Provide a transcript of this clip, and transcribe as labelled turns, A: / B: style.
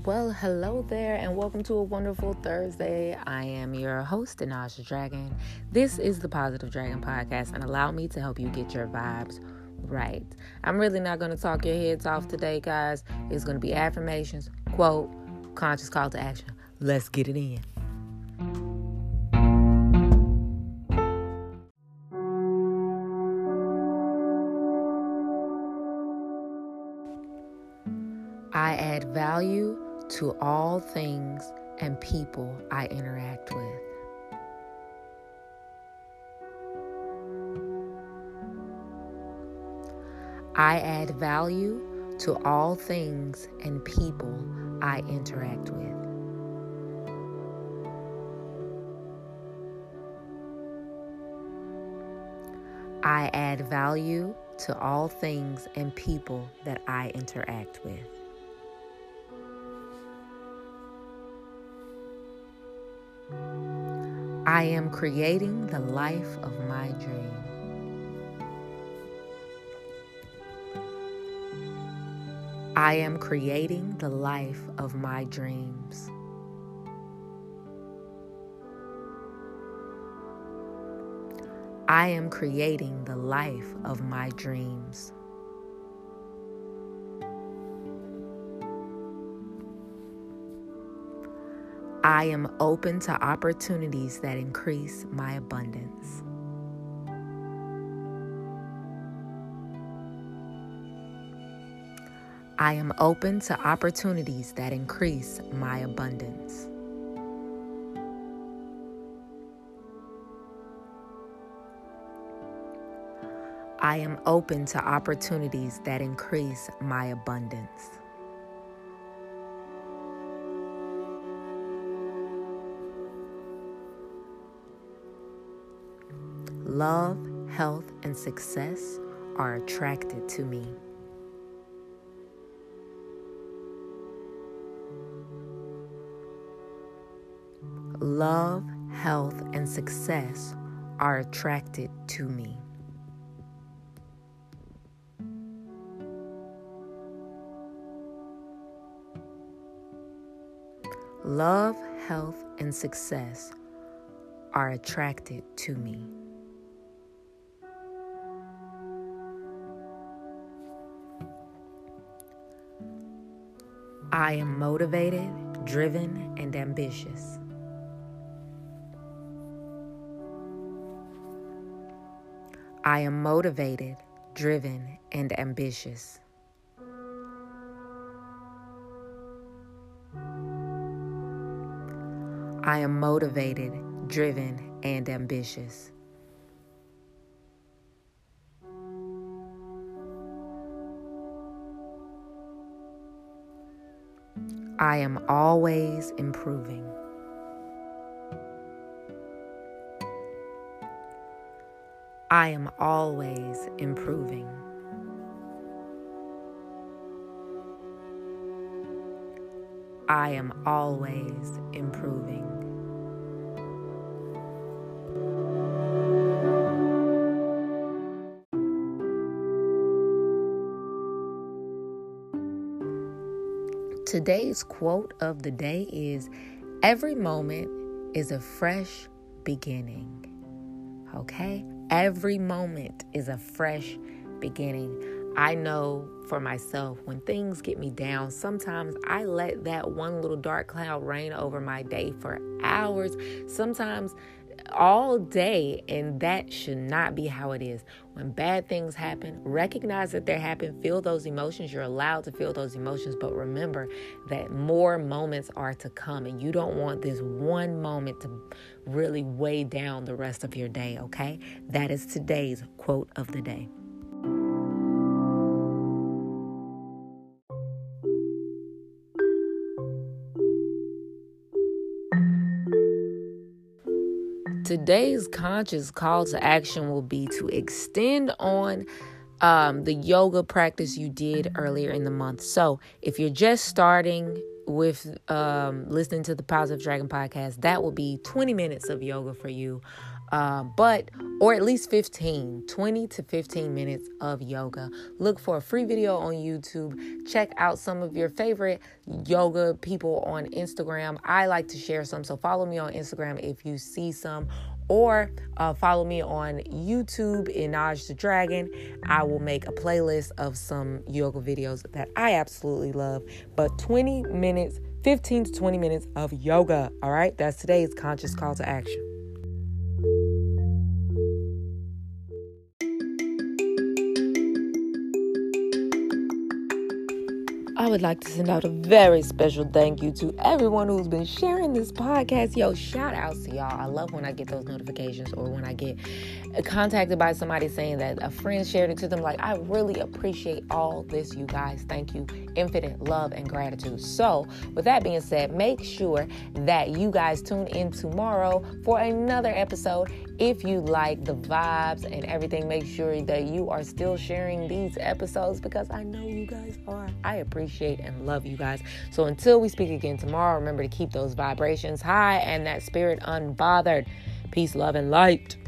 A: Well, hello there, and welcome to a wonderful Thursday. I am your host, Anasha Dragon. This is the Positive Dragon Podcast, and allow me to help you get your vibes right. I'm really not going to talk your heads off today, guys. It's going to be affirmations, quote, conscious call to action. Let's get it in. I add value to all things and people I interact with. I add value to all things and people I interact with. I add value to all things and people that I interact with. I am creating the life of my dream. I am creating the life of my dreams. I am creating the life of my dreams. I am open to opportunities that increase my abundance. I am open to opportunities that increase my abundance. I am open to opportunities that increase my abundance. Love, health, and success are attracted to me. Love, health, and success are attracted to me. Love, health, and success are attracted to me. I am motivated, driven, and ambitious. I am motivated, driven, and ambitious. I am motivated, driven, and ambitious. I am always improving. I am always improving. I am always improving. Today's quote of the day is, every moment is a fresh beginning. Okay? Every moment is a fresh beginning. I know for myself, when things get me down, sometimes I let that one little dark cloud reign over my day for hours, sometimes all day, and that should not be how it is. When bad things happen, recognize that they happen, feel those emotions. You're allowed to feel those emotions, but remember that more moments are to come, and you don't want this one moment to really weigh down the rest of your day, okay? That is today's quote of the day. Today's conscious call to action will be to extend on the yoga practice you did earlier in the month. So if you're just starting with listening to the Positive Dragon podcast, that will be 20 minutes of yoga for you. or at least 20 to 15 minutes of yoga. Look for a free video on YouTube. Check out some of your favorite yoga people on Instagram. I like to share some, so follow me on Instagram if you see some, or follow me on YouTube, Inaj the Dragon. I will make a playlist of some yoga videos that I absolutely love. But 15 to 20 minutes of yoga. All right, that's today's conscious call to action. I would like to send out a very special thank you to everyone who's been sharing this podcast. Yo, shout outs to y'all. I love when I get those notifications, or when I get contacted by somebody saying that a friend shared it to them. Like, I really appreciate all this, you guys. Thank you. Infinite love and gratitude. So with that being said, make sure that you guys tune in tomorrow for another episode. If you like the vibes and everything, make sure that you are still sharing these episodes, because I know you guys are. I appreciate and love you guys. So until we speak again tomorrow, remember to keep those vibrations high and that spirit unbothered. Peace, love, and light.